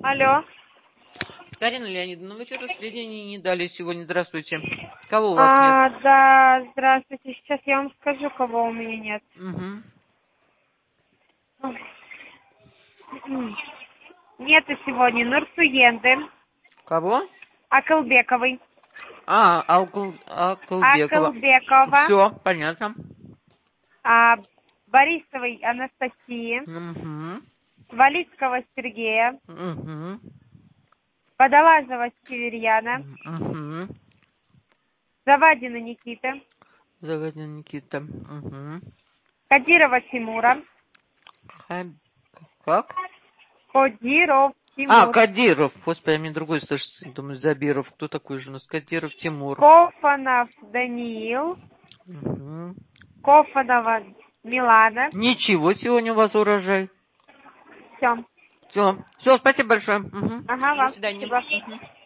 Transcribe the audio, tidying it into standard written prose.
Алло. Карина Леонидовна, вы что-то сведений не дали сегодня. Здравствуйте. Кого у вас нет? Да, здравствуйте. Сейчас я вам скажу, кого у меня нет. Угу. Нету сегодня Нурсуенды, Кого? Акылбековой, Акылбекова. Акылбекова, Все, понятно. Борисовой Анастасии, Угу. Валицкого Сергея, Угу. Водолазова Северьяна, Угу. Завадина Никиты, Заводина Никита. Угу. Кадирова Тимура, Как? Кодиров Тимур, Кадиров. Господи, мне другой слышится. Думаю, Забиров. Кто такой же у нас? Кадиров Тимур. Кофанов Даниил, Угу. Кофанова Милана. Ничего, сегодня у вас урожай. Все. Все, спасибо большое. Угу. Ага, До вам свидания. спасибо. Угу.